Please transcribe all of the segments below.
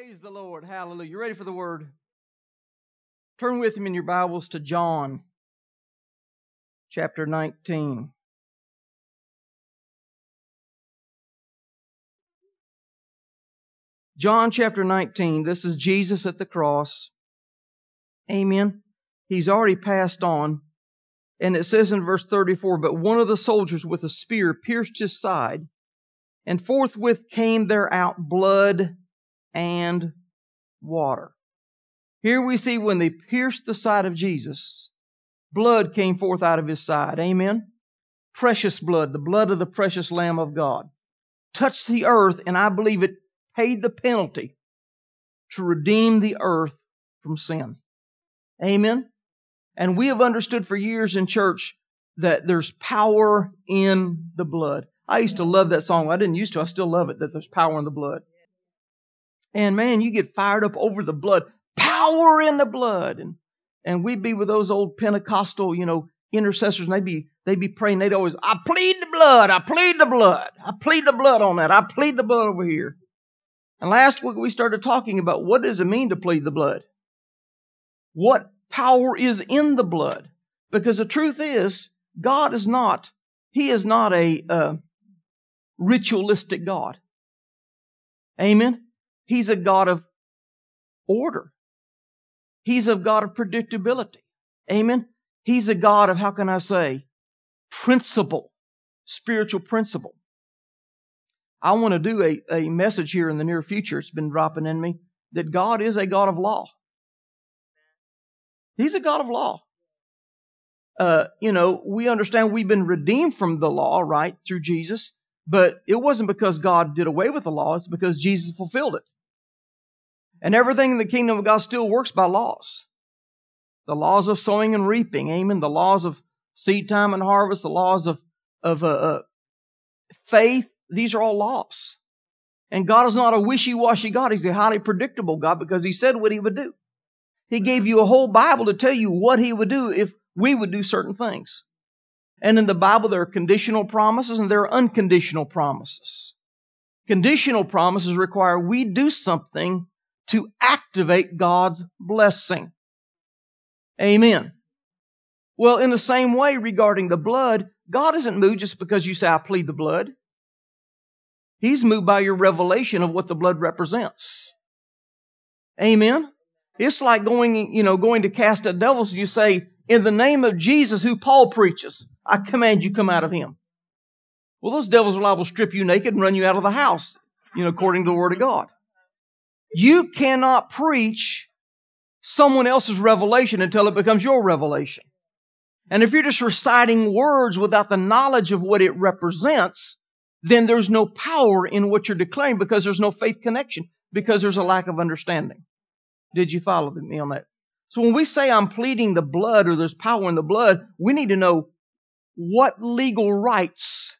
Praise the Lord. Hallelujah. You ready for the Word? Turn with me in your Bibles to John chapter 19. John chapter 19. This is Jesus at the cross. Amen. He's already passed on. And it says in verse 34, "But one of the soldiers with a spear pierced his side, and forthwith came there out blood and water." Here we see when they pierced the side of Jesus, blood came forth out of his side. Amen. Precious blood, the blood of the precious Lamb of God, touched the earth, and I believe it paid the penalty to redeem the earth from sin. Amen. And we have understood for years in church that there's power in the blood. I used to love that song. I didn't used to. I still love it, that there's power in the blood. And man, you get fired up over the blood. Power in the blood. And we'd be with those old Pentecostal, intercessors, and they'd be praying. They'd always, "I plead the blood. I plead the blood. I plead the blood on that. I plead the blood over here." And last week we started talking about what does it mean to plead the blood? What power is in the blood? Because the truth is, God is not, He is not a ritualistic God. Amen? He's a God of order. He's a God of predictability. Amen? He's a God of, how can I say, principle, spiritual principle. I want to do a message here in the near future. It's been dropping in me that God is a God of law. He's a God of law. We understand we've been redeemed from the law, right, through Jesus. But it wasn't because God did away with the law. It's because Jesus fulfilled it. And everything in the kingdom of God still works by laws. The laws of sowing and reaping, amen. The laws of seed time and harvest, the laws of faith. These are all laws. And God is not a wishy-washy God. He's a highly predictable God because He said what He would do. He gave you a whole Bible to tell you what He would do if we would do certain things. And in the Bible there are conditional promises and there are unconditional promises. Conditional promises require we do something to activate God's blessing. Amen. Well, in the same way regarding the blood, God isn't moved just because you say, "I plead the blood." He's moved by your revelation of what the blood represents. Amen. It's like going to cast out devils, and you say, "In the name of Jesus, who Paul preaches, I command you come out of him." Well, those devils will liable to strip you naked and run you out of the house, according to the Word of God. You cannot preach someone else's revelation until it becomes your revelation. And if you're just reciting words without the knowledge of what it represents, then there's no power in what you're declaring because there's no faith connection, because there's a lack of understanding. Did you follow me on that? So when we say I'm pleading the blood or there's power in the blood, we need to know what legal rights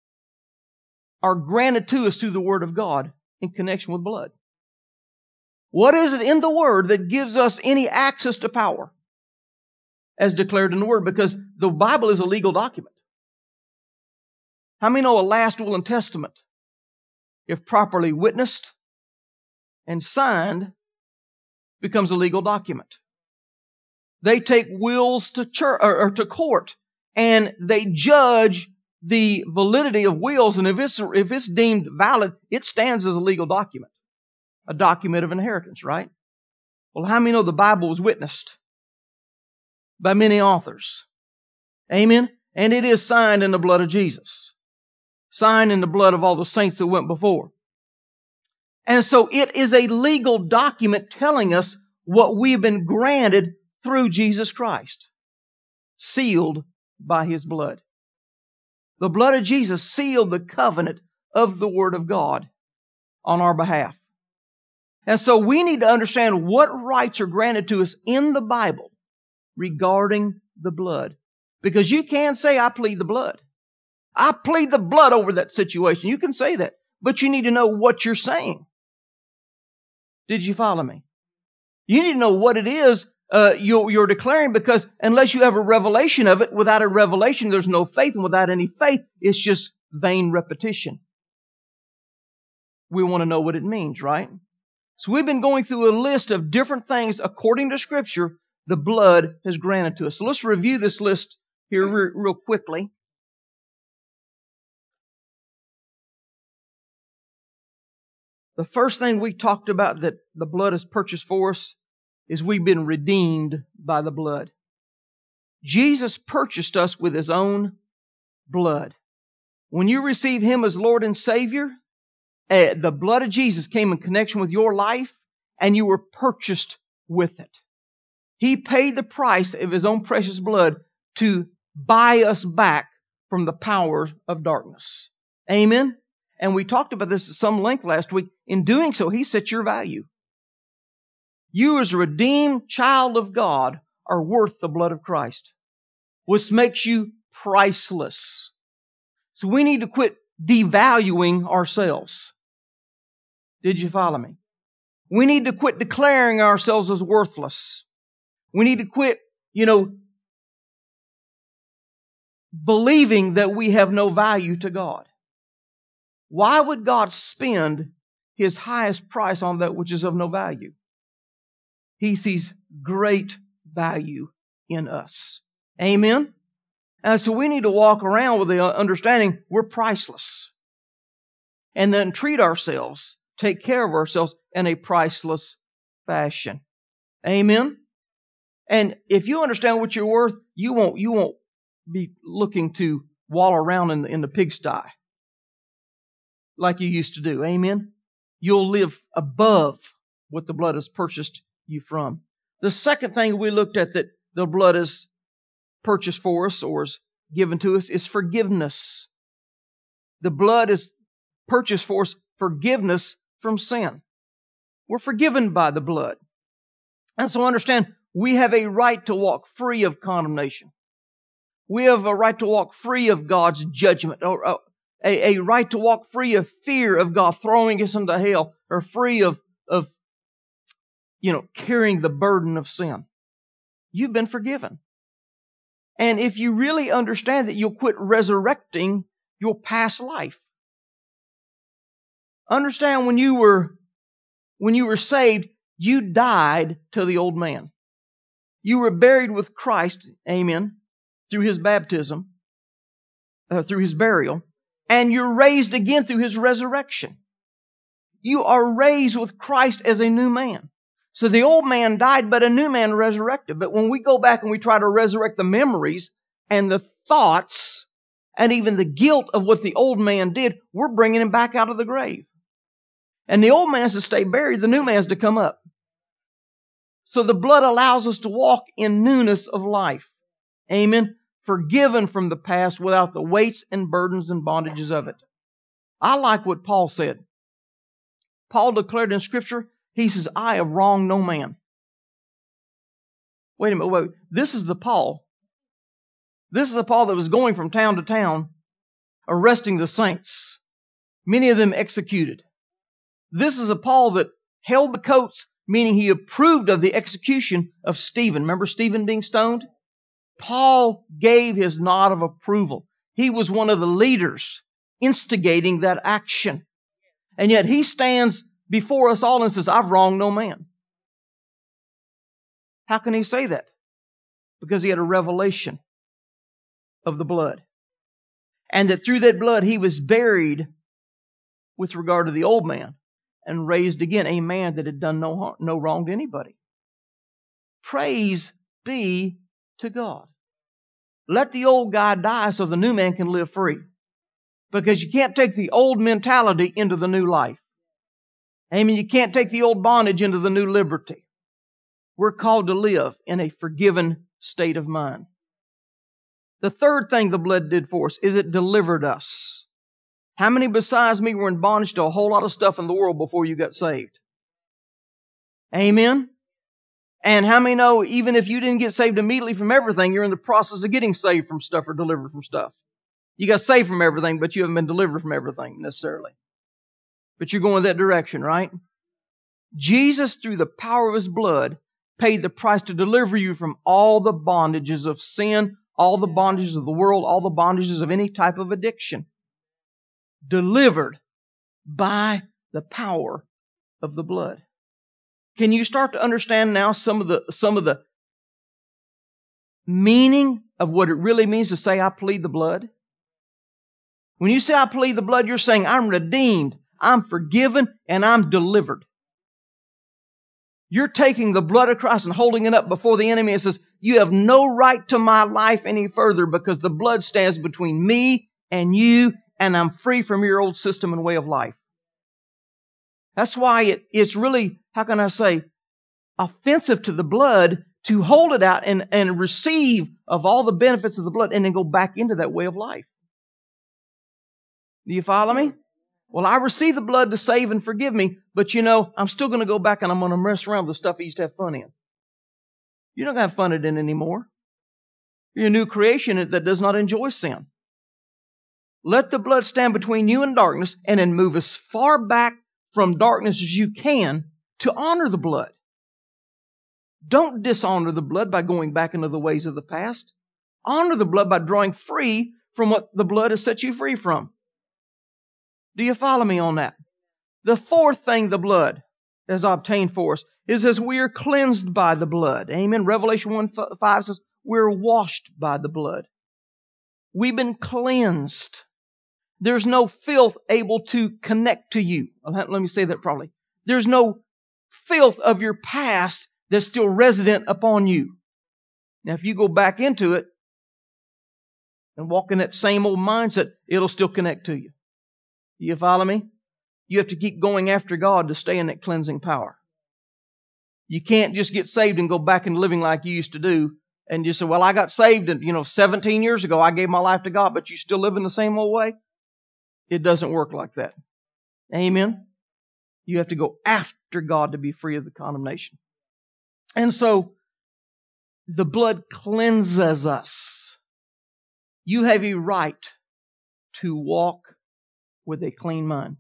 are granted to us through the Word of God in connection with blood. What is it in the Word that gives us any access to power as declared in the Word? Because the Bible is a legal document. How many know a last will and testament, if properly witnessed and signed, becomes a legal document? They take wills to church or to court, and they judge the validity of wills, and if it's deemed valid, it stands as a legal document. A document of inheritance, right? Well, how many know the Bible was witnessed by many authors? Amen? And it is signed in the blood of Jesus. Signed in the blood of all the saints that went before. And so it is a legal document telling us what we've been granted through Jesus Christ. Sealed by His blood. The blood of Jesus sealed the covenant of the Word of God on our behalf. And so we need to understand what rights are granted to us in the Bible regarding the blood. Because you can say, "I plead the blood. I plead the blood over that situation." You can say that. But you need to know what you're saying. Did you follow me? You need to know what it is you're declaring, because unless you have a revelation of it, without a revelation there's no faith, and without any faith it's just vain repetition. We want to know what it means, right? So we've been going through a list of different things according to Scripture the blood has granted to us. So let's review this list here real quickly. The first thing we talked about that the blood has purchased for us is we've been redeemed by the blood. Jesus purchased us with His own blood. When you receive Him as Lord and Savior, the blood of Jesus came in connection with your life, and you were purchased with it. He paid the price of His own precious blood to buy us back from the power of darkness. Amen? And we talked about this at some length last week. In doing so, He set your value. You as a redeemed child of God are worth the blood of Christ, which makes you priceless. So we need to quit devaluing ourselves. Did you follow me? We need to quit declaring ourselves as worthless. We need to quit, believing that we have no value to God. Why would God spend His highest price on that which is of no value? He sees great value in us. Amen? And so we need to walk around with the understanding we're priceless. And then treat ourselves, take care of ourselves in a priceless fashion. Amen? And if you understand what you're worth, you won't be looking to wallow around in the pigsty like you used to do. Amen? You'll live above what the blood has purchased you from. The second thing we looked at that the blood has purchased for us or is given to us is forgiveness. The blood is purchased for us forgiveness from sin. We're forgiven by the blood. And so understand, we have a right to walk free of condemnation. We have a right to walk free of God's judgment, or a right to walk free of fear of God throwing us into hell, or free of carrying the burden of sin. You've been forgiven. And if you really understand that, you'll quit resurrecting your past life. Understand, when you were saved, you died to the old man. You were buried with Christ, amen, through His baptism, through His burial, and you're raised again through His resurrection. You are raised with Christ as a new man. So the old man died, but a new man resurrected. But when we go back and we try to resurrect the memories and the thoughts and even the guilt of what the old man did, we're bringing him back out of the grave. And the old man's to stay buried, the new man's to come up. So the blood allows us to walk in newness of life. Amen. Forgiven from the past without the weights and burdens and bondages of it. I like what Paul said. Paul declared in Scripture, he says, I have wronged no man. Wait a minute. This is the Paul. This is the Paul that was going from town to town, arresting the saints. Many of them executed. This is a Paul that held the coats, meaning he approved of the execution of Stephen. Remember Stephen being stoned? Paul gave his nod of approval. He was one of the leaders instigating that action. And yet he stands before us all and says, I've wronged no man. How can he say that? Because he had a revelation of the blood. And that through that blood he was buried with regard to the old man and raised again, a man that had done no wrong to anybody. Praise be to God. Let the old guy die so the new man can live free. Because you can't take the old mentality into the new life. Amen. You can't take the old bondage into the new liberty. We're called to live in a forgiven state of mind. The third thing the blood did for us is it delivered us. How many besides me were in bondage to a whole lot of stuff in the world before you got saved? Amen. And how many know even if you didn't get saved immediately from everything, you're in the process of getting saved from stuff or delivered from stuff? You got saved from everything, but you haven't been delivered from everything necessarily. But you're going that direction, right? Jesus, through the power of His blood, paid the price to deliver you from all the bondages of sin, all the bondages of the world, all the bondages of any type of addiction. Delivered by the power of the blood. Can you start to understand now some of the meaning of what it really means to say, I plead the blood? When you say, I plead the blood, you're saying, I'm redeemed, I'm forgiven, and I'm delivered. You're taking the blood of Christ and holding it up before the enemy and says, you have no right to my life any further because the blood stands between me and you, and I'm free from your old system and way of life. That's why it's really, how can I say, offensive to the blood to hold it out and receive of all the benefits of the blood and then go back into that way of life. Do you follow me? Well, I receive the blood to save and forgive me, but I'm still going to go back and I'm going to mess around with the stuff I used to have fun in. You're not going to have fun in it anymore. You're a new creation that does not enjoy sin. Let the blood stand between you and darkness and then move as far back from darkness as you can to honor the blood. Don't dishonor the blood by going back into the ways of the past. Honor the blood by drawing free from what the blood has set you free from. Do you follow me on that? The fourth thing the blood has obtained for us is as we are cleansed by the blood. Amen. Revelation 1:5 says we're washed by the blood. We've been cleansed. There's no filth able to connect to you. Let me say that properly. There's no filth of your past that's still resident upon you. Now, if you go back into it and walk in that same old mindset, it'll still connect to you. Do you follow me? You have to keep going after God to stay in that cleansing power. You can't just get saved and go back and living like you used to do and just say, well, I got saved and 17 years ago I gave my life to God, but you still live in the same old way. It doesn't work like that. Amen? You have to go after God to be free of the condemnation. And so, the blood cleanses us. You have a right to walk with a clean mind.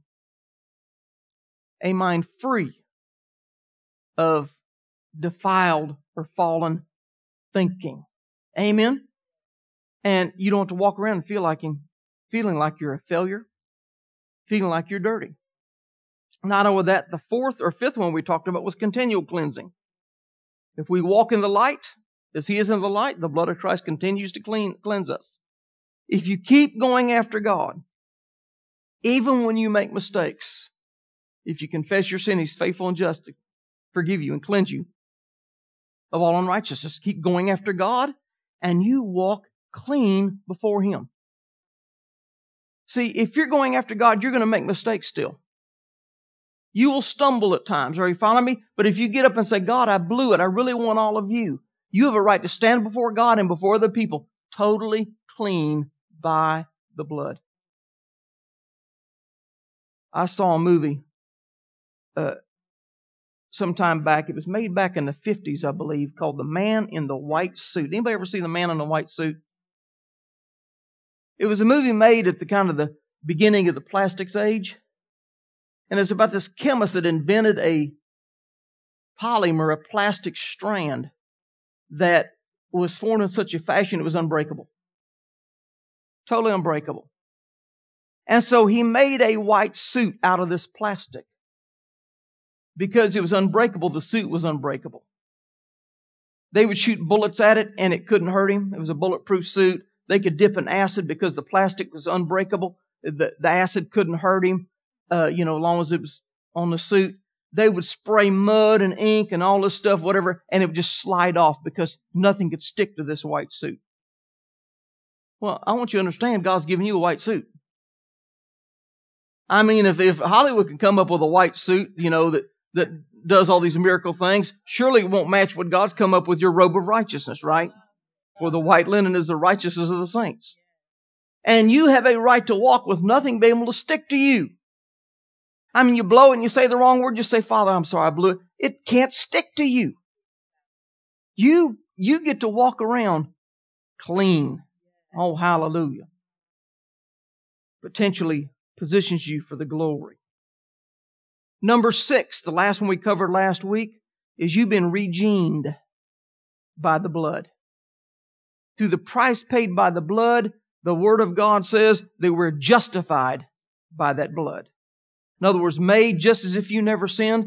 A mind free of defiled or fallen thinking. Amen? And you don't have to walk around and feeling like you're a failure, feeling like you're dirty. Not only that, the fourth or fifth one we talked about was continual cleansing. If we walk in the light, as He is in the light, the blood of Christ continues to cleanse us. If you keep going after God, even when you make mistakes, if you confess your sin, He's faithful and just to forgive you and cleanse you of all unrighteousness. Keep going after God, and you walk clean before Him. See, if you're going after God, you're going to make mistakes still. You will stumble at times. Are you following me? But if you get up and say, God, I blew it. I really want all of you. You have a right to stand before God and before other people totally clean by the blood. I saw a movie some time back. It was made back in the 50s, I believe, called The Man in the White Suit. Anybody ever see The Man in the White Suit? It was a movie made at the beginning of the plastics age. And it's about this chemist that invented a polymer, a plastic strand that was formed in such a fashion it was unbreakable. Totally unbreakable. And so he made a white suit out of this plastic. Because it was unbreakable, the suit was unbreakable. They would shoot bullets at it and it couldn't hurt him. It was a bulletproof suit. They could dip in acid because the plastic was unbreakable. The acid couldn't hurt him. As long as it was on the suit. They would spray mud and ink and all this stuff, whatever, and it would just slide off because nothing could stick to this white suit. Well, I want you to understand God's given you a white suit. I mean, if Hollywood can come up with a white suit, that does all these miracle things, surely it won't match what God's come up with, your robe of righteousness, right? For the white linen is the righteousness of the saints. And you have a right to walk with nothing being able to stick to you. I mean, you blow it and you say the wrong word, you say, Father, I'm sorry, I blew it. It can't stick to you. You get to walk around clean. Oh, hallelujah. Potentially positions you for the glory. Number 6, the last one we covered last week, is you've been redeemed by the blood. Through the price paid by the blood, the Word of God says that we're justified by that blood. In other words, made just as if you never sinned,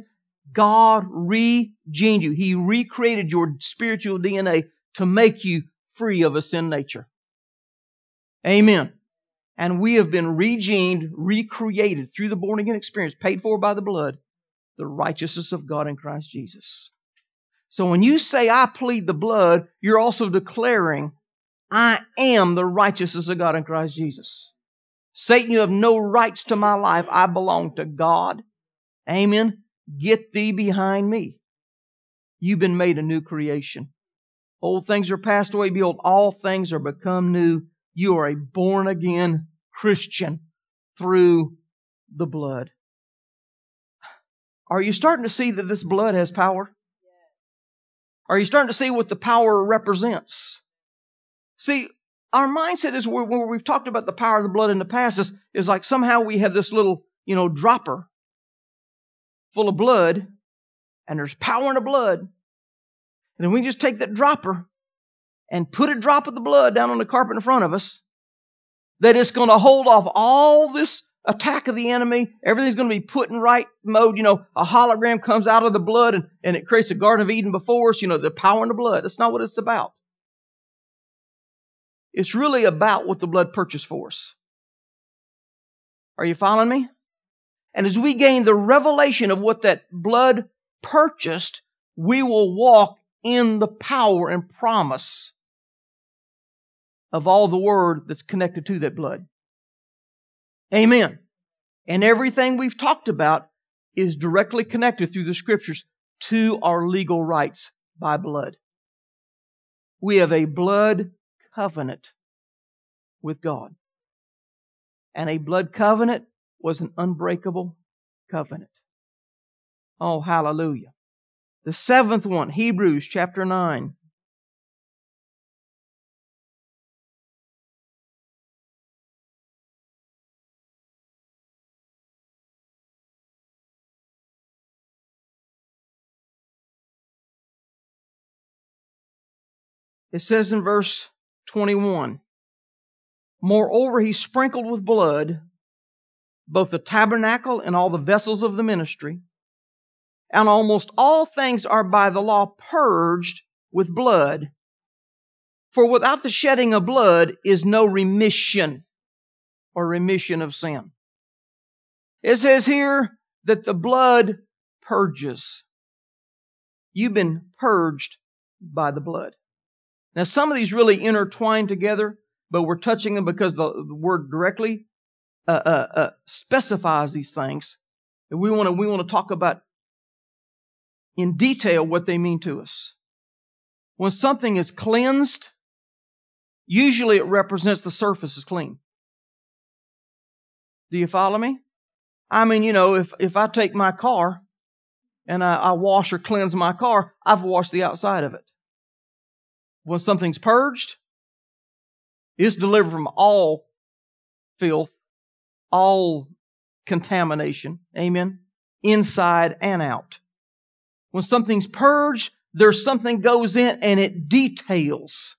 God regened you. He recreated your spiritual DNA to make you free of a sin nature. Amen. And we have been regened, recreated through the born-again experience, paid for by the blood, the righteousness of God in Christ Jesus. So when you say, I plead the blood, you're also declaring, I am the righteousness of God in Christ Jesus. Satan, you have no rights to my life. I belong to God. Amen. Get thee behind me. You've been made a new creation. Old things are passed away. Behold, all things are become new. You are a born-again Christian through the blood. Are you starting to see that this blood has power? Are you starting to see what the power represents? See, our mindset is where we've talked about the power of the blood in the past is like somehow we have this little, dropper full of blood, and there's power in the blood. And then we just take that dropper and put a drop of the blood down on the carpet in front of us, that it's going to hold off all this attack of the enemy. Everything's going to be put in right mode. A hologram comes out of the blood and it creates a Garden of Eden before us. The power in the blood. That's not what it's about. It's really about what the blood purchased for us. Are you following me? And as we gain the revelation of what that blood purchased, we will walk in the power and promise of all the word that's connected to that blood. Amen. And everything we've talked about is directly connected through the Scriptures to our legal rights by blood. We have a blood covenant with God. And a blood covenant was an unbreakable covenant. Oh, hallelujah. The seventh one, Hebrews chapter 9. It says in verse 21, moreover, he sprinkled with blood both the tabernacle and all the vessels of the ministry, and almost all things are by the law purged with blood. For without the shedding of blood is no remission or remission of sin. It says here that the blood purges. You've been purged by the blood. Now, some of these really intertwine together, but we're touching them because the word directly specifies these things. And we want to talk about in detail what they mean to us. When something is cleansed, usually it represents the surface is clean. Do you follow me? I mean, if I take my car and I wash or cleanse my car, I've washed the outside of it. When something's purged, it's delivered from all filth, all contamination. Amen? Inside and out. When something's purged, there's something goes in and it details.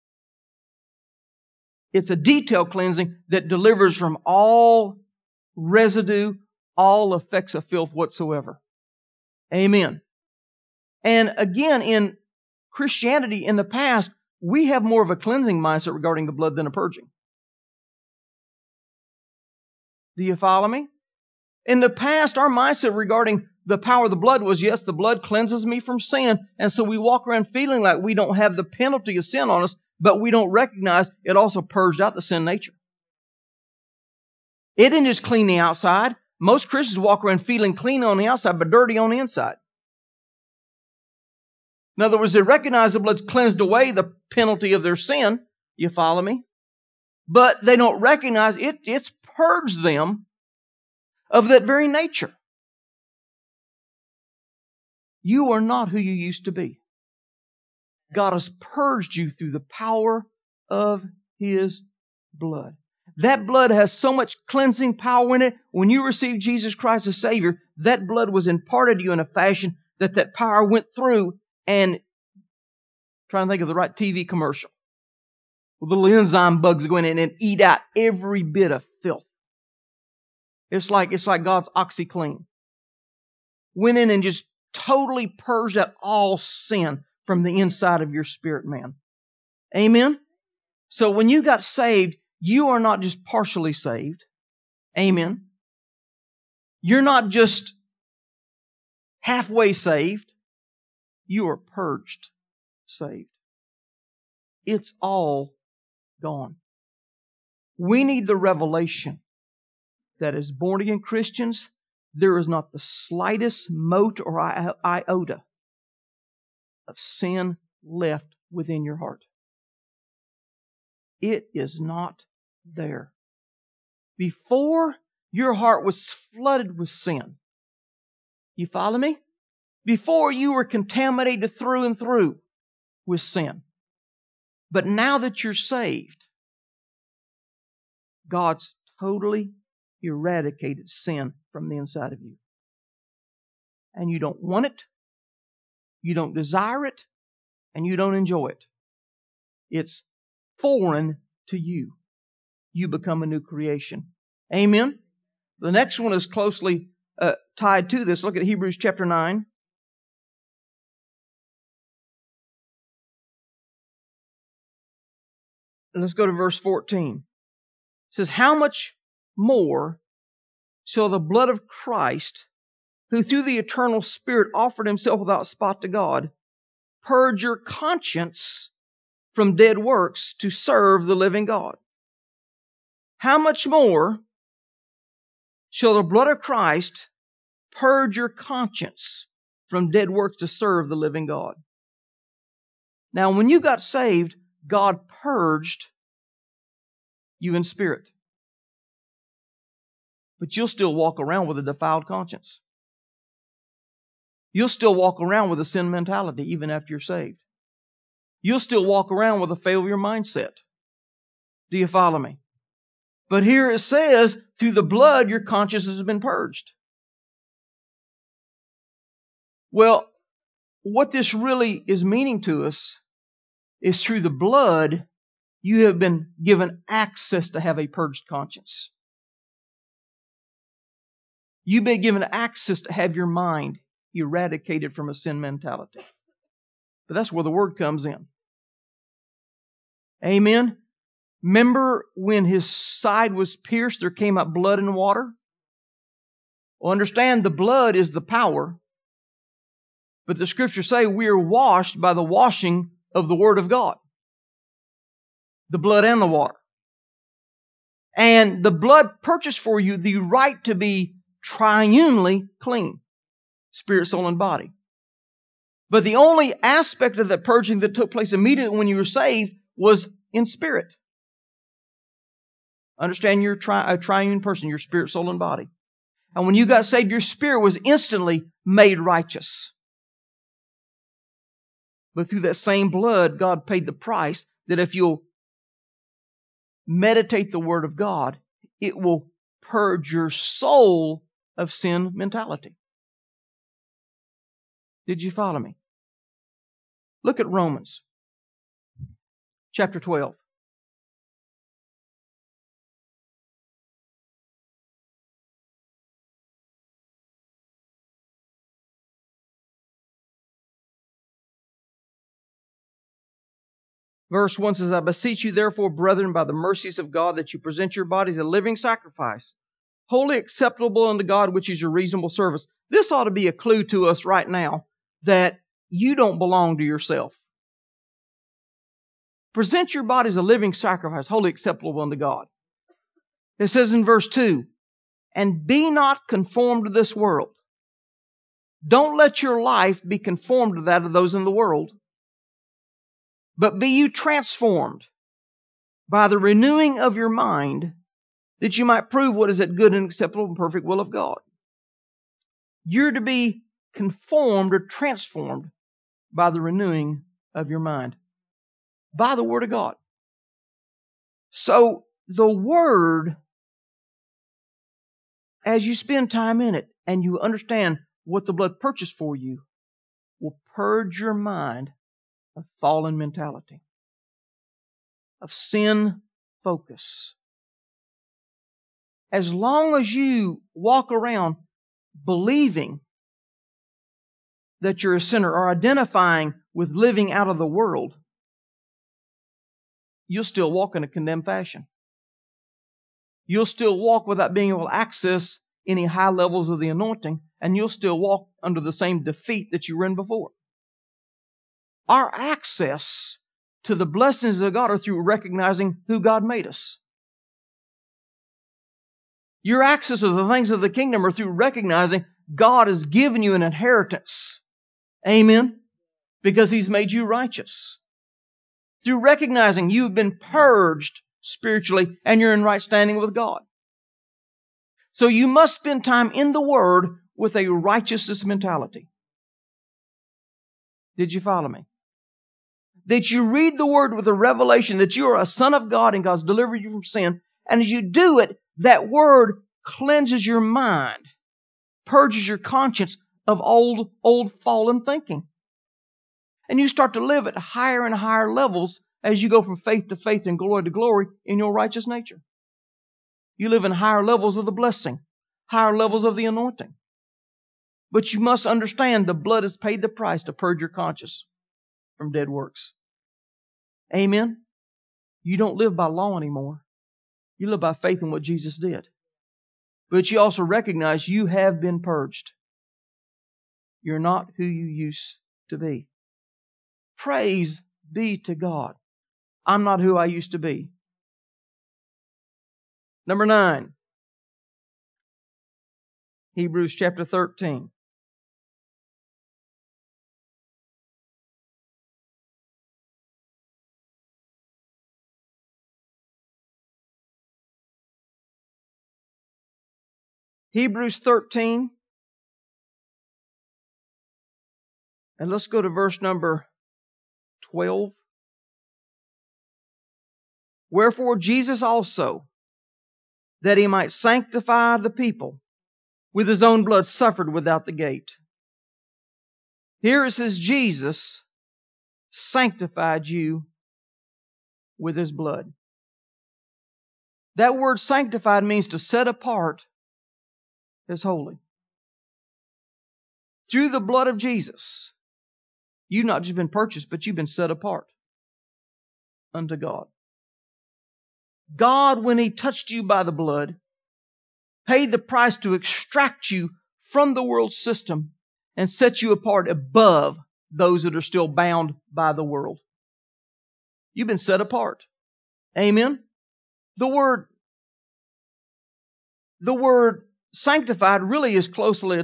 It's a detail cleansing that delivers from all residue, all effects of filth whatsoever. Amen. And again, in Christianity in the past, we have more of a cleansing mindset regarding the blood than a purging. Do you follow me? In the past, our mindset regarding the power of the blood was, yes, the blood cleanses me from sin, and so we walk around feeling like we don't have the penalty of sin on us, but we don't recognize it also purged out the sin nature. It didn't just clean the outside. Most Christians walk around feeling clean on the outside, but dirty on the inside. In other words, they recognize the blood's cleansed away the penalty of their sin. You follow me? But they don't recognize it's purged them of that very nature. You are not who you used to be. God has purged you through the power of His blood. That blood has so much cleansing power in it. When you received Jesus Christ as Savior, that blood was imparted to you in a fashion that power went through and, trying to think of the right TV commercial, with little enzyme bugs go in and eat out every bit of filth. It's like God's OxyClean. Went in and just totally purged out all sin from the inside of your spirit, man. Amen? So when you got saved, you are not just partially saved. Amen? You're not just halfway saved. You are purged, saved. It's all gone. We need the revelation that as born-again Christians, there is not the slightest mote or iota of sin left within your heart. It is not there. Before, your heart was flooded with sin. You follow me? Before, you were contaminated through and through with sin. But now that you're saved, God's totally eradicated sin from the inside of you. And you don't want it, you don't desire it, and you don't enjoy it. It's foreign to you. You become a new creation. Amen? The next one is closely tied to this. Look at Hebrews chapter 9. Let's go to verse 14. It says, how much more shall the blood of Christ, who through the eternal Spirit offered himself without spot to God, purge your conscience from dead works to serve the living God? How much more shall the blood of Christ purge your conscience from dead works to serve the living God? Now, when you got saved, God purged you in spirit. But you'll still walk around with a defiled conscience. You'll still walk around with a sin mentality even after you're saved. You'll still walk around with a failure mindset. Do you follow me? But here it says, through the blood, your conscience has been purged. Well, what this really is meaning to us is through the blood, you have been given access to have a purged conscience. You've been given access to have your mind eradicated from a sin mentality. But that's where the Word comes in. Amen? Remember when his side was pierced, there came out blood and water? Well, understand the blood is the power. But the Scriptures say we are washed by the washing of the Word of God. The blood and the water. And the blood purchased for you the right to be triunely clean. Spirit, soul, and body. But the only aspect of that purging that took place immediately when you were saved was in spirit. Understand you're a triune person, your spirit, soul, and body. And when you got saved, your spirit was instantly made righteous. But through that same blood, God paid the price that if you'll meditate the Word of God, it will purge your soul of sin mentality. Did you follow me? Look at Romans chapter 12. Verse 1 says, I beseech you therefore, brethren, by the mercies of God, that you present your bodies a living sacrifice, wholly acceptable unto God, which is your reasonable service. This ought to be a clue to us right now that you don't belong to yourself. Present your bodies a living sacrifice, wholly acceptable unto God. It says in verse 2, and be not conformed to this world. Don't let your life be conformed to that of those in the world. But be you transformed by the renewing of your mind, that you might prove what is that good and acceptable and perfect will of God. You're to be conformed or transformed by the renewing of your mind, by the Word of God. So the Word, as you spend time in it and you understand what the blood purchased for you, will purge your mind of fallen mentality, of sin focus. As long as you walk around believing that you're a sinner or identifying with living out of the world, you'll still walk in a condemned fashion. You'll still walk without being able to access any high levels of the anointing, and you'll still walk under the same defeat that you were in before. Our access to the blessings of God are through recognizing who God made us. Your access to the things of the kingdom are through recognizing God has given you an inheritance. Amen? Because He's made you righteous. Through recognizing you've been purged spiritually and you're in right standing with God. So you must spend time in the Word with a righteousness mentality. Did you follow me? That you read the Word with a revelation that you are a son of God and God's delivered you from sin. And as you do it, that Word cleanses your mind, purges your conscience of old fallen thinking. And you start to live at higher and higher levels as you go from faith to faith and glory to glory in your righteous nature. You live in higher levels of the blessing, higher levels of the anointing. But you must understand the blood has paid the price to purge your conscience from dead works. Amen? You don't live by law anymore. You live by faith in what Jesus did. But you also recognize you have been purged. You're not who you used to be. Praise be to God. I'm not who I used to be. Number 9. Hebrews chapter 13. Hebrews 13. And let's go to verse number 12. Wherefore Jesus also, that He might sanctify the people, with His own blood suffered without the gate. Here it says Jesus sanctified you with His blood. That word sanctified means to set apart as holy. Through the blood of Jesus, you've not just been purchased, but you've been set apart unto God. God, when He touched you by the blood, paid the price to extract you from the world system and set you apart above those that are still bound by the world. You've been set apart. Amen? The word sanctified really is closely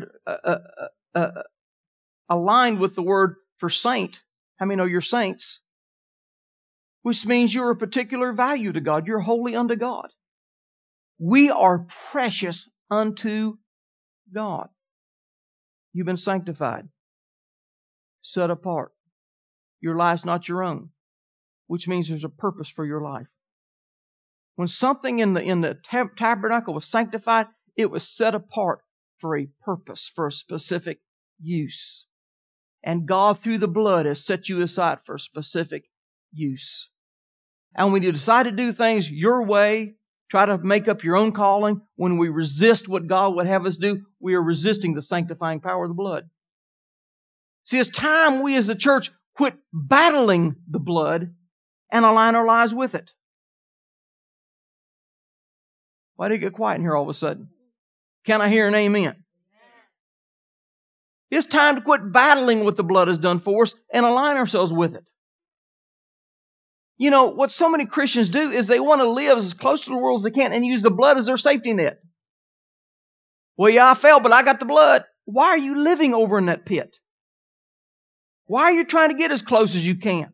aligned with the word for saint. How many know you're saints? Which means you're a particular value to God. You're holy unto God. We are precious unto God. You've been sanctified, set apart. Your life's not your own, which means there's a purpose for your life. When something in the tabernacle was sanctified, it was set apart for a purpose, for a specific use. And God, through the blood, has set you aside for a specific use. And when you decide to do things your way, try to make up your own calling, when we resist what God would have us do, we are resisting the sanctifying power of the blood. See, it's time we as a church quit battling the blood and align our lives with it. Why did it get quiet in here all of a sudden? Can I hear an amen? It's time to quit battling what the blood has done for us and align ourselves with it. You know, what so many Christians do is they want to live as close to the world as they can and use the blood as their safety net. Well, yeah, I fell, but I got the blood. Why are you living over in that pit? Why are you trying to get as close as you can?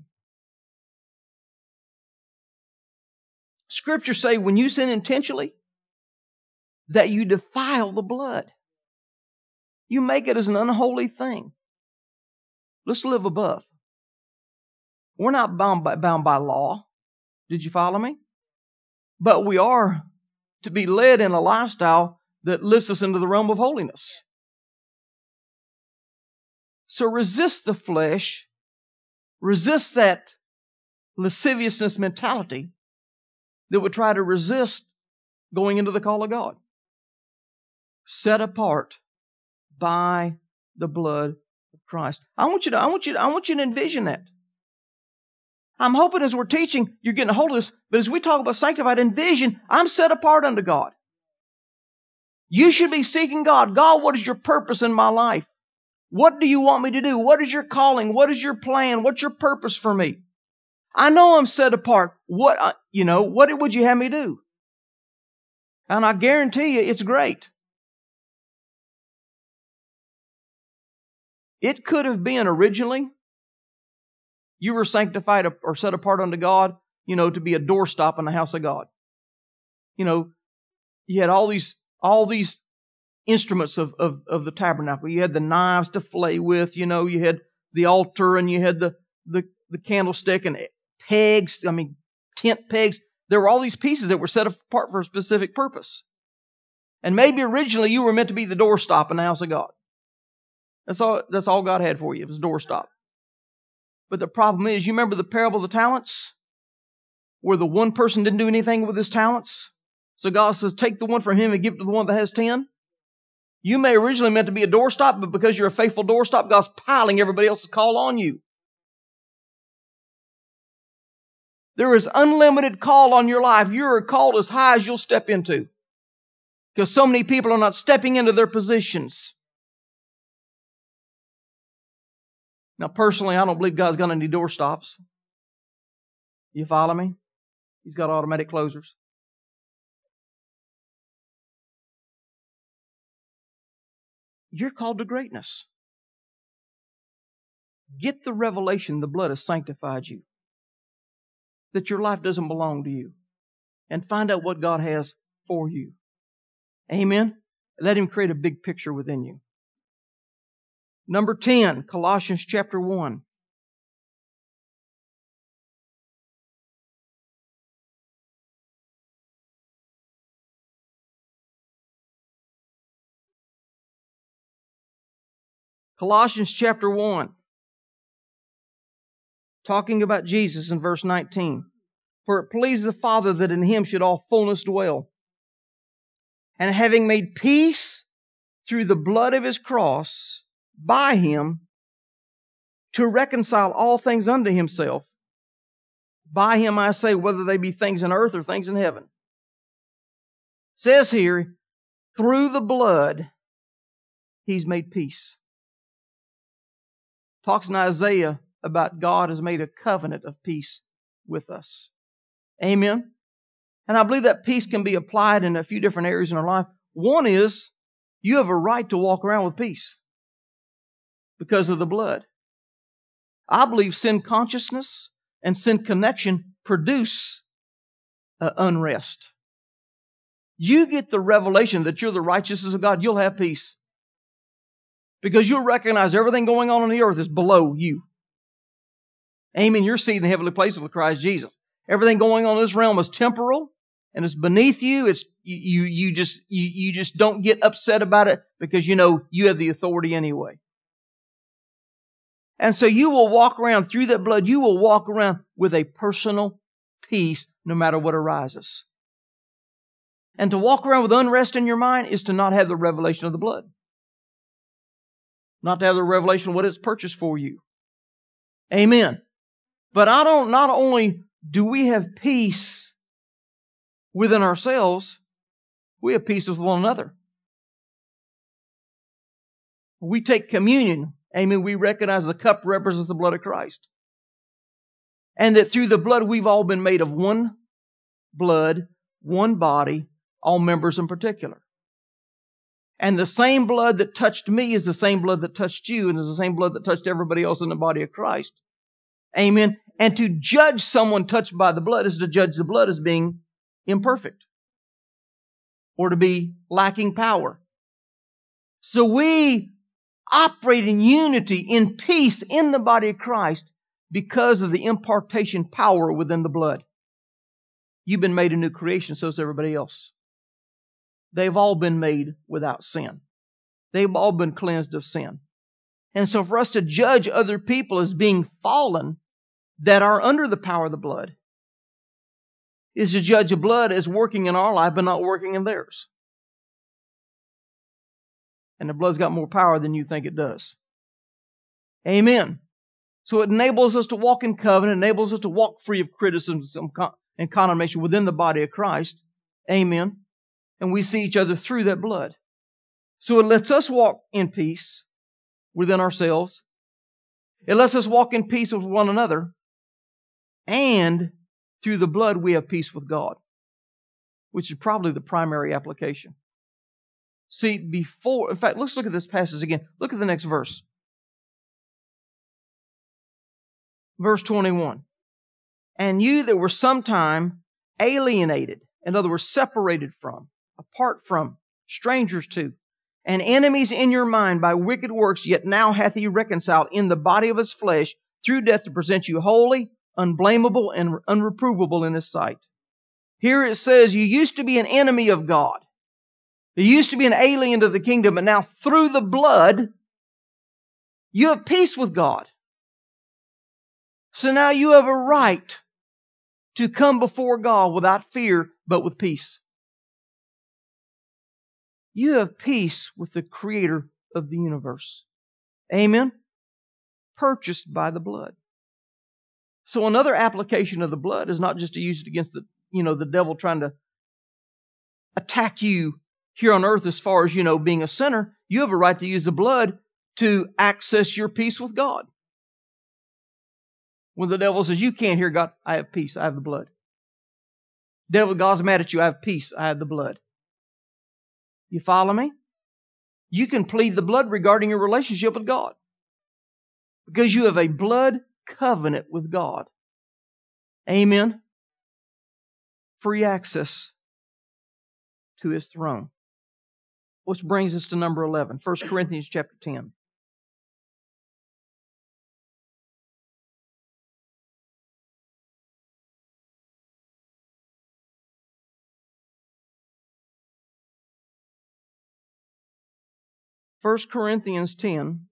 Scriptures say when you sin intentionally, that you defile the blood. You make it as an unholy thing. Let's live above. We're not bound by law. Did you follow me? But we are to be led in a lifestyle that lifts us into the realm of holiness. So resist the flesh. Resist that lasciviousness mentality that would try to resist going into the call of God. Set apart by the blood of Christ. I want you to envision that. I'm hoping as we're teaching, you're getting a hold of this, but as we talk about sanctified, envision, I'm set apart unto God. You should be seeking God. God, what is your purpose in my life? What do you want me to do? What is your calling? What is your plan? What's your purpose for me? I know I'm set apart. What would you have me do? And I guarantee you, it's great. It could have been originally, you were sanctified or set apart unto God, to be a doorstop in the house of God. You had all these instruments of the tabernacle. You had the knives to flay with, you had the altar, and you had the candlestick and pegs, tent pegs. There were all these pieces that were set apart for a specific purpose. And maybe originally you were meant to be the doorstop in the house of God. That's all God had for you. It was a doorstop. But the problem is, you remember the parable of the talents? Where the one person didn't do anything with his talents? So God says, take the one from him and give it to the one that has 10. You may originally meant to be a doorstop, but because you're a faithful doorstop, God's piling everybody else's call on you. There is unlimited call on your life. You're called as high as you'll step into. Because so many people are not stepping into their positions. Now, personally, I don't believe God's got any doorstops. You follow me? He's got automatic closers. You're called to greatness. Get the revelation the blood has sanctified you. That your life doesn't belong to you. And find out what God has for you. Amen? Let Him create a big picture within you. Number 10, Colossians chapter 1. Colossians chapter 1. Talking about Jesus in verse 19. For it pleased the Father that in Him should all fullness dwell. And having made peace through the blood of His cross, by Him, to reconcile all things unto Himself. By Him I say, whether they be things in earth or things in heaven. It says here, through the blood, He's made peace. Talks in Isaiah about God has made a covenant of peace with us. Amen? And I believe that peace can be applied in a few different areas in our life. One is, you have a right to walk around with peace because of the blood. I believe sin consciousness and sin connection produce unrest. You get the revelation that you're the righteousness of God, you'll have peace. Because you'll recognize everything going on the earth is below you. Amen. You're seated in the heavenly places with Christ Jesus. Everything going on in this realm is temporal and it's beneath you. It's you just don't get upset about it because you know you have the authority anyway. And so you will walk around through that blood. You will walk around with a personal peace no matter what arises. And to walk around with unrest in your mind is to not have the revelation of the blood. Not to have the revelation of what it's purchased for you. Amen. But not only do we have peace within ourselves, we have peace with one another. We take communion. Amen. We recognize the cup represents the blood of Christ. And that through the blood we've all been made of one blood, one body, all members in particular. And the same blood that touched me is the same blood that touched you, and is the same blood that touched everybody else in the body of Christ. Amen. And to judge someone touched by the blood is to judge the blood as being imperfect or to be lacking power. So we operate in unity, in peace in the body of Christ because of the impartation power within the blood. You've been made a new creation, so is everybody else. They've all been made without sin. They've all been cleansed of sin. And so for us to judge other people as being fallen that are under the power of the blood is to judge the blood as working in our life but not working in theirs. And the blood's got more power than you think it does. Amen. So it enables us to walk in covenant, enables us to walk free of criticism and condemnation within the body of Christ. Amen. And we see each other through that blood. So it lets us walk in peace within ourselves. It lets us walk in peace with one another. And through the blood we have peace with God, which is probably the primary application. See, in fact, let's look at this passage again. Look at the next verse. Verse 21. And you that were sometime alienated, in other words, separated from, apart from, strangers to, and enemies in your mind by wicked works, yet now hath he reconciled in the body of his flesh through death to present you holy, unblameable, and unreprovable in his sight. Here it says you used to be an enemy of God. You used to be an alien to the kingdom, but now through the blood, you have peace with God. So now you have a right to come before God without fear, but with peace. You have peace with the Creator of the universe. Amen? Purchased by the blood. So another application of the blood is not just to use it against the devil trying to attack you here on earth as far as, being a sinner. You have a right to use the blood to access your peace with God. When the devil says, you can't hear God, I have peace, I have the blood. Devil, God's mad at you, I have peace, I have the blood. You follow me? You can plead the blood regarding your relationship with God. Because you have a blood covenant with God. Amen? Free access to His throne. Which brings us to number 11, 1 Corinthians chapter 10. First Corinthians 10,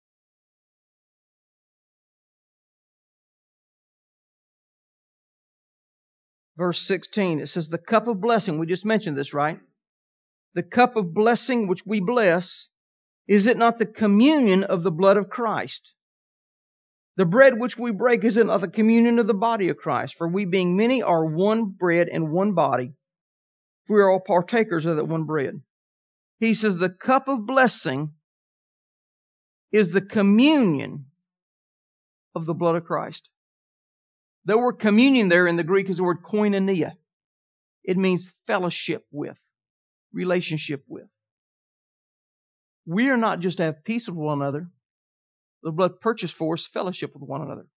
verse 16, it says, the cup of blessing, we just mentioned this, right? The cup of blessing which we bless, is it not the communion of the blood of Christ? The bread which we break, is it not the communion of the body of Christ? For we being many are one bread and one body. We are all partakers of that one bread. He says the cup of blessing is the communion of the blood of Christ. The word communion there in the Greek is the word koinonia. It means fellowship with, relationship with. We are not just to have peace with one another. The blood purchased for us fellowship with one another.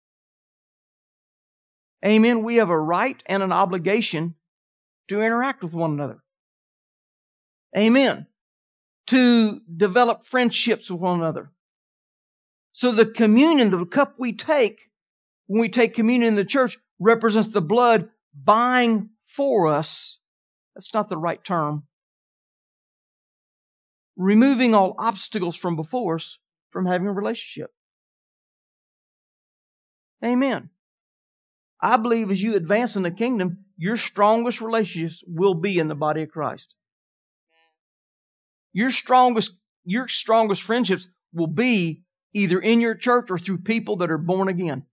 Amen. We have a right and an obligation to interact with one another. Amen. To develop friendships with one another. So the communion, the cup we take, when we take communion in the church, represents the blood buying for us. That's not the right term. Removing all obstacles from before us from having a relationship. Amen. I believe as you advance in the kingdom, your strongest relationships will be in the body of Christ. Your strongest friendships will be either in your church or through people that are born again.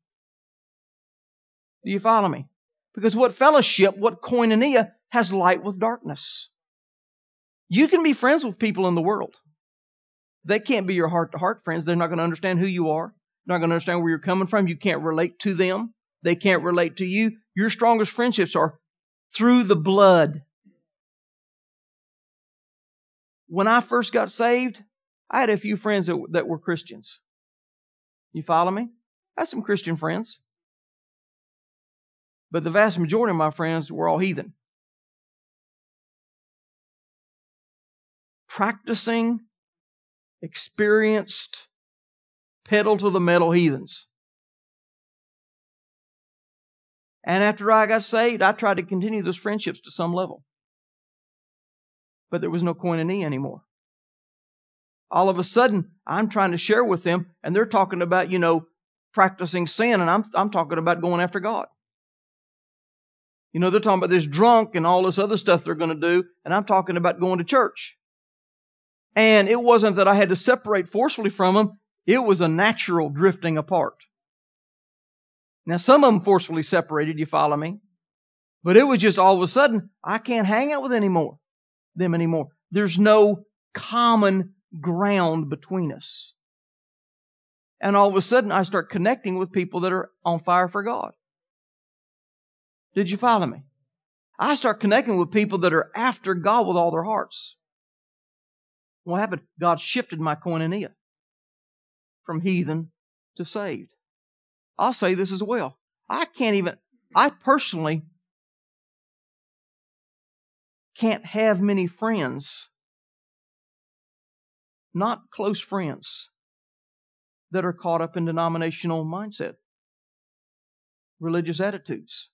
Do you follow me? Because what fellowship, what koinonia, has light with darkness. You can be friends with people in the world. They can't be your heart-to-heart friends. They're not going to understand who you are. They're not going to understand where you're coming from. You can't relate to them. They can't relate to you. Your strongest friendships are through the blood. When I first got saved, I had a few friends that were Christians. You follow me? I had some Christian friends. But the vast majority of my friends were all heathen. Practicing, experienced, pedal to the metal heathens. And after I got saved, I tried to continue those friendships to some level. But there was no koinonia anymore. All of a sudden, I'm trying to share with them, and they're talking about, practicing sin, and I'm talking about going after God. They're talking about this drunk and all this other stuff they're going to do, and I'm talking about going to church. And it wasn't that I had to separate forcefully from them. It was a natural drifting apart. Now, some of them forcefully separated, you follow me? But it was just all of a sudden, I can't hang out with them anymore. There's no common ground between us. And all of a sudden, I start connecting with people that are on fire for God. Did you follow me? I start connecting with people that are after God with all their hearts. What happened? God shifted my koinonia from heathen to saved. I'll say this as well. I personally can't have many friends, not close friends, that are caught up in denominational mindset, religious attitudes.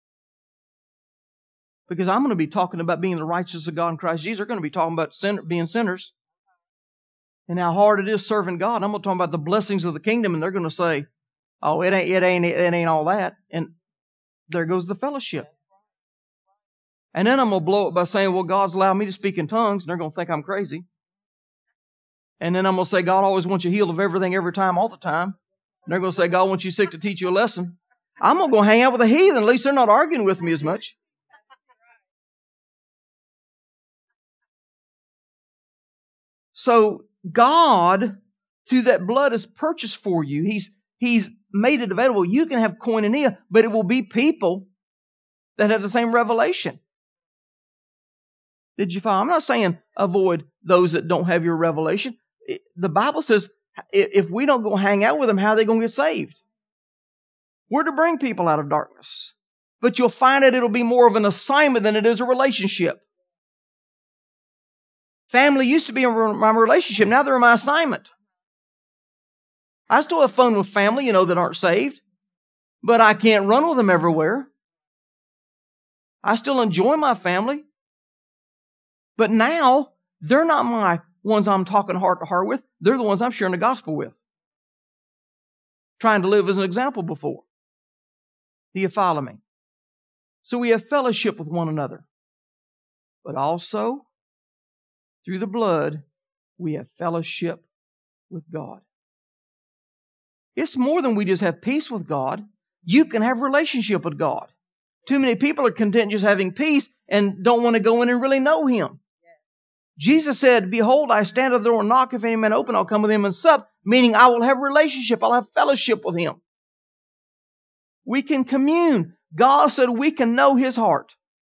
Because I'm going to be talking about being the righteousness of God in Christ Jesus. They're going to be talking about being sinners and how hard it is serving God. I'm going to talk about the blessings of the kingdom, and they're going to say, "Oh, it ain't all that." And there goes the fellowship. And then I'm going to blow it by saying, "Well, God's allowed me to speak in tongues," and they're going to think I'm crazy. And then I'm going to say, "God always wants you healed of everything, every time, all the time." And they're going to say, "God wants you sick to teach you a lesson." I'm going to go hang out with a heathen. At least they're not arguing with me as much. So God, through that blood, has purchased for you. He's made it available. You can have koinonia, but it will be people that have the same revelation. Did you follow? I'm not saying avoid those that don't have your revelation. The Bible says if we don't go hang out with them, how are they going to get saved? We're to bring people out of darkness. But you'll find that it'll be more of an assignment than it is a relationship. Family used to be my relationship. Now they're my assignment. I still have fun with family, that aren't saved. But I can't run with them everywhere. I still enjoy my family. But now, they're not my ones I'm talking heart to heart with. They're the ones I'm sharing the gospel with. Trying to live as an example before. Do you follow me? So we have fellowship with one another. But also, through the blood, we have fellowship with God. It's more than we just have peace with God. You can have relationship with God. Too many people are content just having peace and don't want to go in and really know Him. Jesus said, "Behold, I stand at the door and knock. If any man open, I'll come with him and sup." Meaning I will have relationship. I'll have fellowship with Him. We can commune. God said we can know His heart.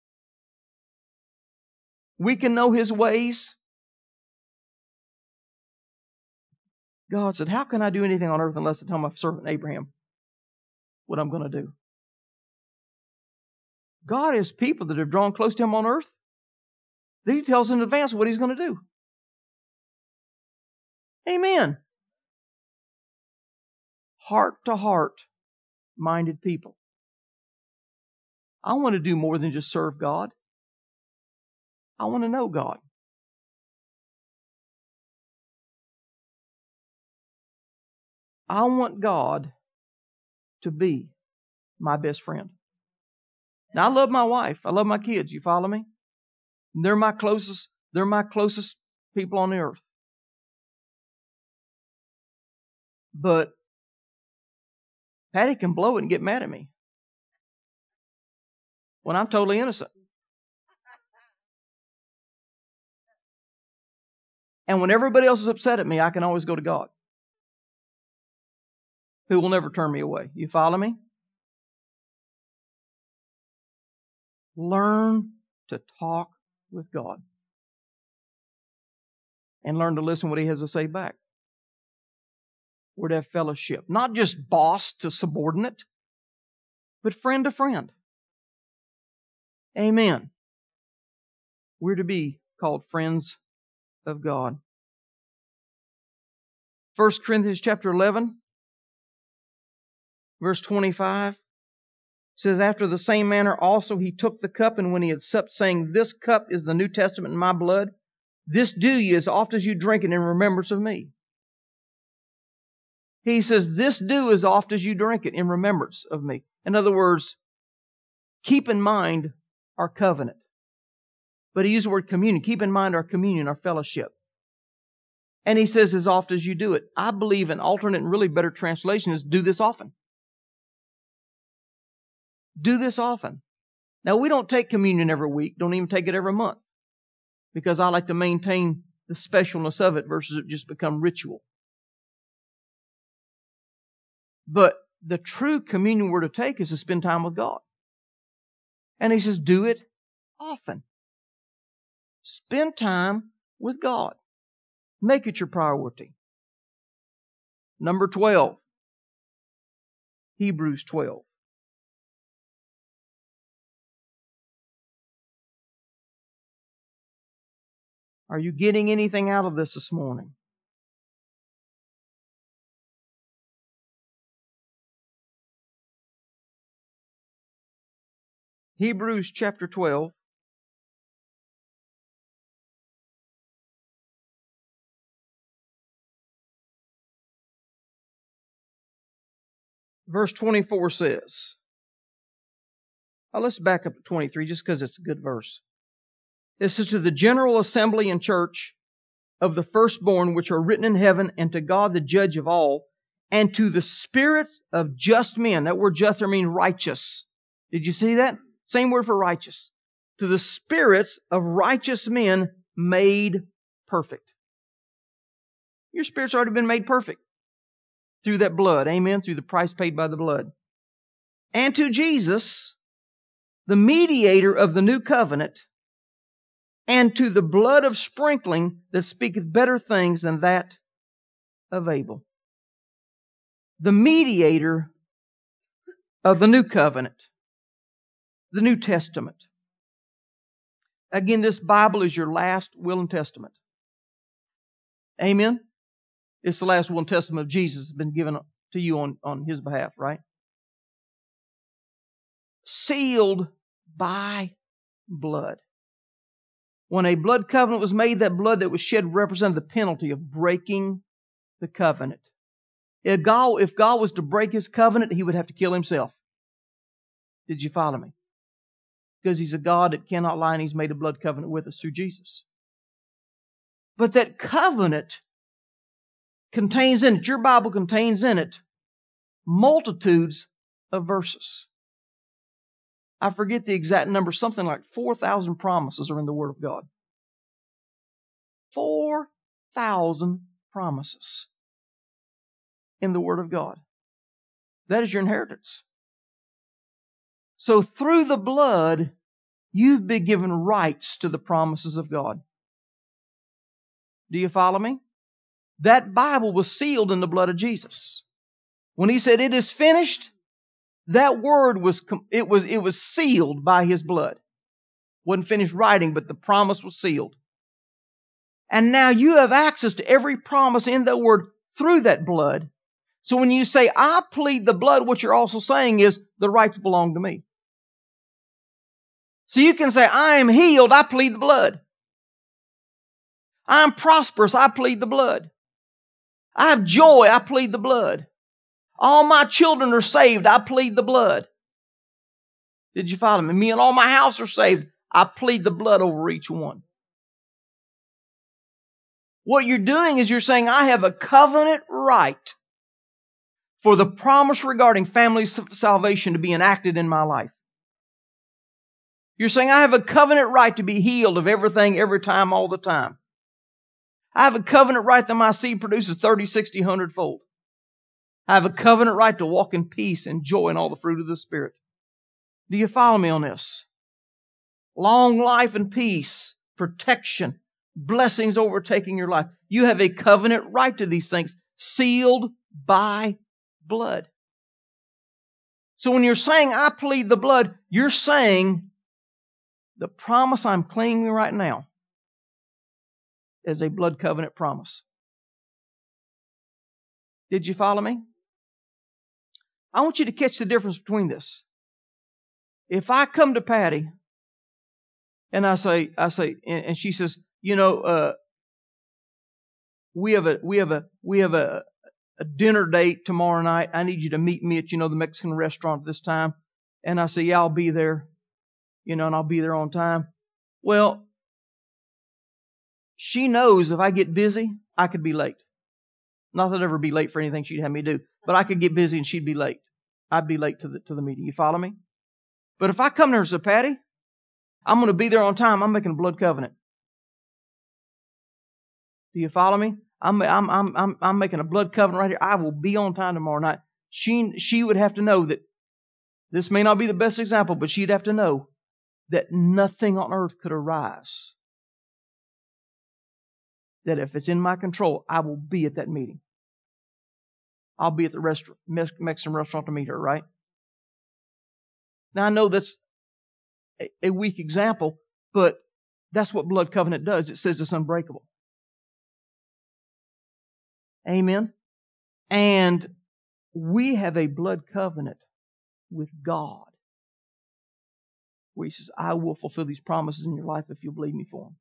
We can know His ways. God said, "How can I do anything on earth unless I tell my servant Abraham what I'm going to do?" God has people that have drawn close to Him on earth. He tells in advance what He's going to do. Amen. Heart-to-heart minded people. I want to do more than just serve God. I want to know God. I want God to be my best friend. Now, I love my wife. I love my kids. You follow me? They're my closest people on the earth. But Patty can blow it and get mad at me when I'm totally innocent. And when everybody else is upset at me, I can always go to God, who will never turn me away. You follow me? Learn to talk with God. And learn to listen to what He has to say back. We're to have fellowship. Not just boss to subordinate, but friend to friend. Amen. We're to be called friends of God. 1 Corinthians chapter 11, verse 25 says, "After the same manner also He took the cup, and when He had supped, saying, This cup is the New Testament in my blood. This do ye as oft as you drink it in remembrance of me." He says, "This do as oft as you drink it in remembrance of me." In other words, keep in mind our covenant. But He used the word communion. Keep in mind our communion, our fellowship. And he says, as often as you do it. I believe an alternate and really better translation is do this often. Do this often. Now, we don't take communion every week, don't even take it every month, because I like to maintain the specialness of it versus it just become ritual. But the true communion we're to take is to spend time with God. And he says, do it often. Spend time with God. Make it your priority. Number 12. Hebrews 12. Are you getting anything out of this morning? Hebrews chapter 12. Verse 24 says, let's back up to 23 just because it's a good verse. It says, to the general assembly and church of the firstborn which are written in heaven, and to God the judge of all, and to the spirits of just men. That word just there means righteous. Did you see that? Same word for righteous. To the spirits of righteous men made perfect. Your spirit's already been made perfect through that blood. Amen. Through the price paid by the blood. And to Jesus, the mediator of the new covenant, and to the blood of sprinkling that speaketh better things than that of Abel. The mediator of the new covenant, the New Testament. Again, this Bible is your last will and testament. Amen? It's the last will and testament of Jesus has been given to you on His behalf, right? Sealed by blood. When a blood covenant was made, that blood that was shed represented the penalty of breaking the covenant. If God was to break His covenant, He would have to kill Himself. Did you follow me? Because He's a God that cannot lie, and He's made a blood covenant with us through Jesus. But that covenant contains in it, your Bible contains in it, multitudes of verses. I forget the exact number, something like 4,000 promises are in the Word of God. 4,000 promises in the Word of God. That is your inheritance. So through the blood, you've been given rights to the promises of God. Do you follow me? That Bible was sealed in the blood of Jesus. When He said, "It is finished," that word was sealed by His blood. Wasn't finished writing, but the promise was sealed. And now you have access to every promise in that word through that blood. So when you say, "I plead the blood," what you're also saying is, the rights belong to me. So you can say, "I am healed, I plead the blood. I'm prosperous, I plead the blood. I have joy, I plead the blood. All my children are saved, I plead the blood." Did you follow me? Me and all my house are saved, I plead the blood over each one. What you're doing is you're saying, I have a covenant right for the promise regarding family salvation to be enacted in my life. You're saying, I have a covenant right to be healed of everything, every time, all the time. I have a covenant right that my seed produces 30, 60, 100-fold. I have a covenant right to walk in peace and joy and all the fruit of the Spirit. Do you follow me on this? Long life and peace, protection, blessings overtaking your life. You have a covenant right to these things, sealed by blood. So when you're saying, I plead the blood, you're saying, the promise I'm claiming right now is a blood covenant promise. Did you follow me? I want you to catch the difference between this. If I come to Patty and I say, and she says, we have a dinner date tomorrow night. I need you to meet me at, the Mexican restaurant at this time. And I say, yeah, I'll be there, and I'll be there on time. Well, she knows if I get busy, I could be late. Not that I'd ever be late for anything she'd have me do, but I could get busy and she'd be late. I'd be late to the meeting. You follow me? But if I come to her and say, Patty, I'm going to be there on time, I'm making a blood covenant. Do you follow me? I'm making a blood covenant right here. I will be on time tomorrow night. She would have to know that this may not be the best example, but she'd have to know that nothing on earth could arise. That if it's in my control, I will be at that meeting. I'll be at the Mexican restaurant to meet her, right? Now I know that's a weak example, but that's what blood covenant does. It says it's unbreakable. Amen? And we have a blood covenant with God, where He says, I will fulfill these promises in your life if you'll believe me for them.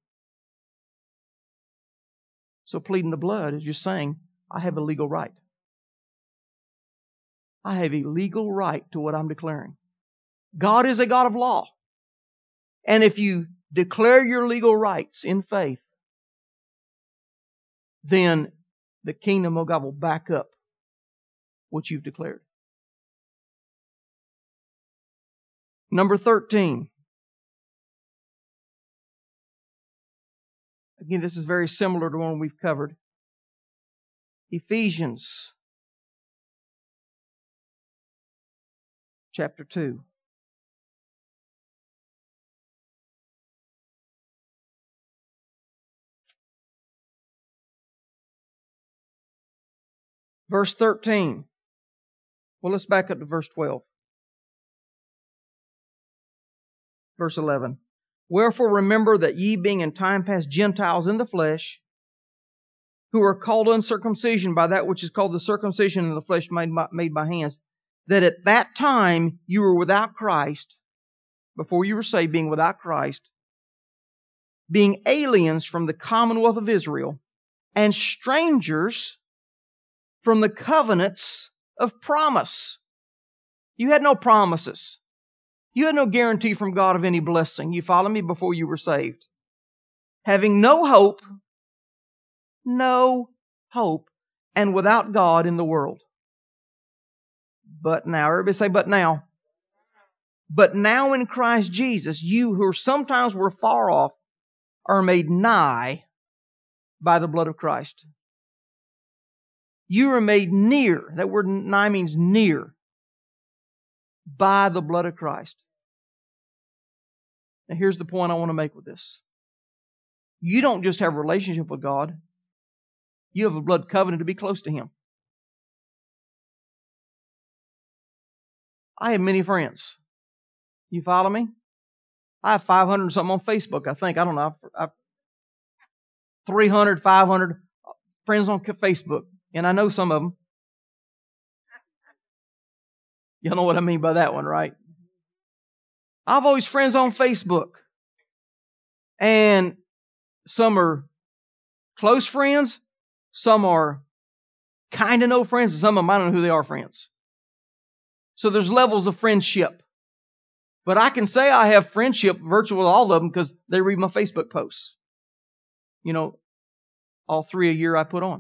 So pleading the blood is just saying, I have a legal right. I have a legal right to what I'm declaring. God is a God of law. And if you declare your legal rights in faith, then the kingdom of God will back up what you've declared. Number 13. Again, this is very similar to one we've covered. Ephesians chapter 2. Verse 13. Well, let's back up to verse 12. Verse 11. Wherefore remember that ye being in time past Gentiles in the flesh, who are called uncircumcision by that which is called the circumcision in the flesh made by hands, that at that time you were without Christ, before you were saved, being without Christ, being aliens from the commonwealth of Israel, and strangers from the covenants of promise. You had no promises. You had no guarantee from God of any blessing. You follow me? Before you were saved. Having no hope, and without God in the world. But now, everybody say, but now. But now in Christ Jesus, you who sometimes were far off are made nigh by the blood of Christ. You are made near. That word nigh means near. By the blood of Christ. Now here's the point I want to make with this. You don't just have a relationship with God. You have a blood covenant to be close to Him. I have many friends. You follow me? I have 500 and something on Facebook, I think. I don't know. I've 300, 500 friends on Facebook. And I know some of them. Y'all know what I mean by that one, right? I've always friends on Facebook. And some are close friends. Some are kind of no friends. And some of them, I don't know who they are friends. So there's levels of friendship. But I can say I have friendship virtually with all of them because they read my Facebook posts. You know, all 3 a year I put on.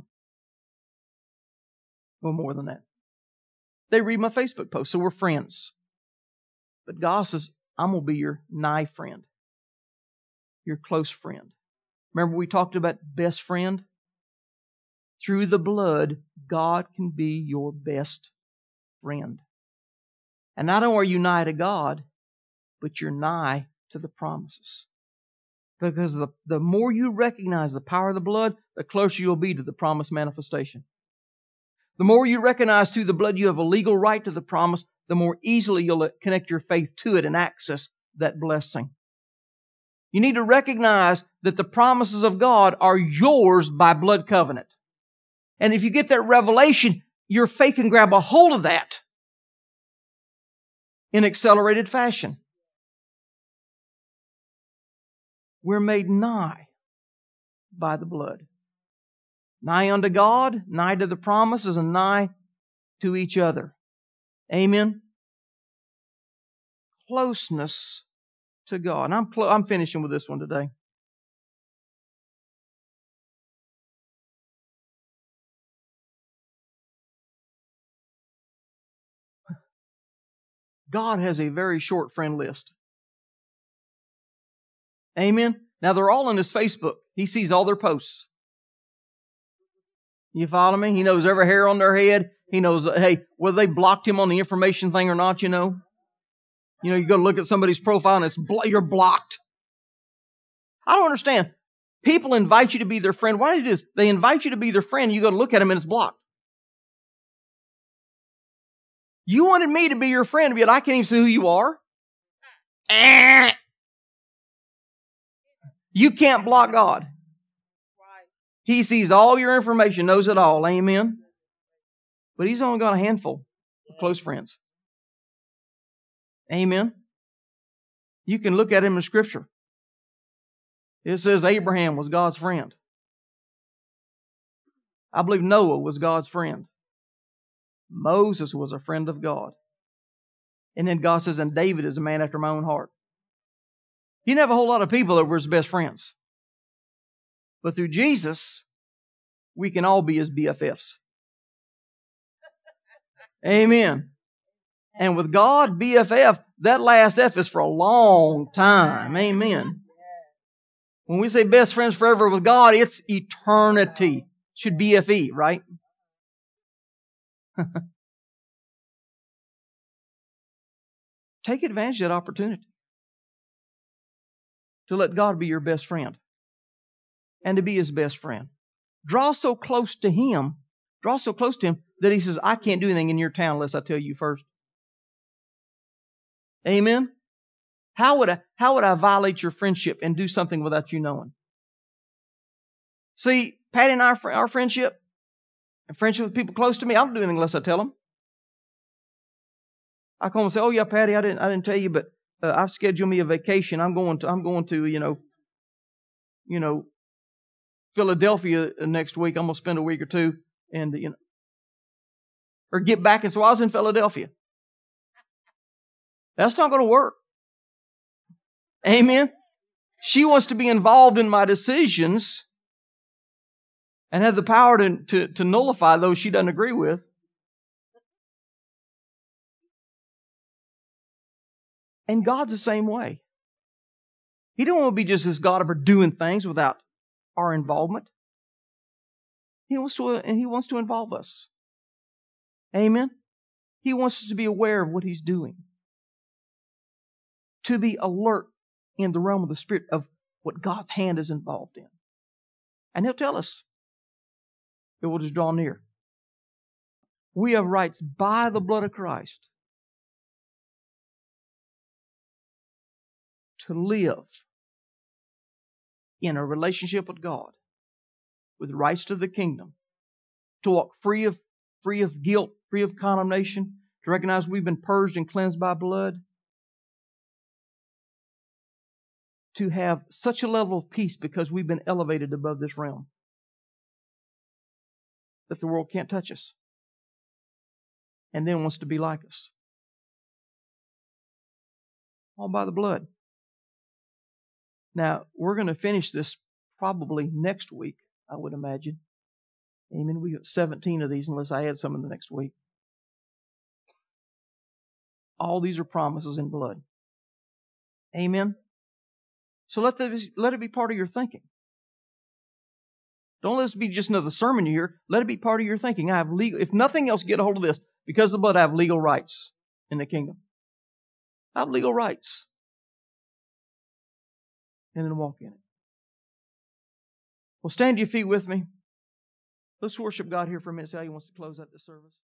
Well, more than that. They read my Facebook posts, so we're friends. But God says, I'm going to be your nigh friend. Your close friend. Remember we talked about best friend? Through the blood, God can be your best friend. And not only are you nigh to God, but you're nigh to the promises. Because the more you recognize the power of the blood, the closer you'll be to the promised manifestation. The more you recognize through the blood you have a legal right to the promise, the more easily you'll connect your faith to it and access that blessing. You need to recognize that the promises of God are yours by blood covenant. And if you get that revelation, your faith can grab a hold of that in accelerated fashion. We're made nigh by the blood. Nigh unto God, nigh to the promises, and nigh to each other. Amen? Closeness to God. And I'm finishing with this one today. God has a very short friend list. Amen? Now they're all on His Facebook. He sees all their posts. You follow me? He knows every hair on their head. He knows, hey, whether they blocked him on the information thing or not, you know. You know, you go look at somebody's profile and you're blocked. I don't understand. People invite you to be their friend. Why do they do this? They invite you to be their friend. You go to look at them and it's blocked. You wanted me to be your friend, but I can't even see who you are. You can't block God. He sees all your information, knows it all. Amen? But He's only got a handful of close friends. Amen? You can look at him in Scripture. It says Abraham was God's friend. I believe Noah was God's friend. Moses was a friend of God. And then God says, and David is a man after my own heart. He didn't have a whole lot of people that were His best friends. But through Jesus, we can all be His BFFs. Amen. And with God, BFF, that last F is for a long time. Amen. When we say best friends forever with God, it's eternity. Should BFE, right? Take advantage of that opportunity to let God be your best friend and to be His best friend. Draw so close to Him that He says, I can't do anything in your town unless I tell you first. Amen? How would I violate your friendship and do something without you knowing? See, Patty and our friendship, and friendship with people close to me, I don't do anything unless I tell them. I call them and say, "Oh yeah, Patty, I didn't tell you, but I've scheduled me a vacation. I'm going to Philadelphia next week. I'm going to spend a week or two, and or get back." And so I was in Philadelphia. That's not going to work. Amen. She wants to be involved in my decisions and have the power to nullify those she doesn't agree with. And God's the same way. He don't want to be just this God of doing things without our involvement. He wants to involve us. Amen. He wants us to be aware of what He's doing. To be alert in the realm of the Spirit of what God's hand is involved in. And He'll tell us. It will just draw near. We have rights by the blood of Christ to live in a relationship with God, with rights to the kingdom, to walk free of guilt, free of condemnation, to recognize we've been purged and cleansed by blood, to have such a level of peace because we've been elevated above this realm that the world can't touch us and then wants to be like us. All by the blood. Now, we're going to finish this probably next week, I would imagine. Amen. We got 17 of these unless I add some in the next week. All these are promises in blood. Amen. So let it be part of your thinking. Don't let this be just another sermon you hear. Let it be part of your thinking. I have legal, if nothing else, get a hold of this. Because of the blood, I have legal rights in the kingdom. I have legal rights. And then walk in it. Well, stand to your feet with me. Let's worship God here for a minute. See how He wants to close out this service.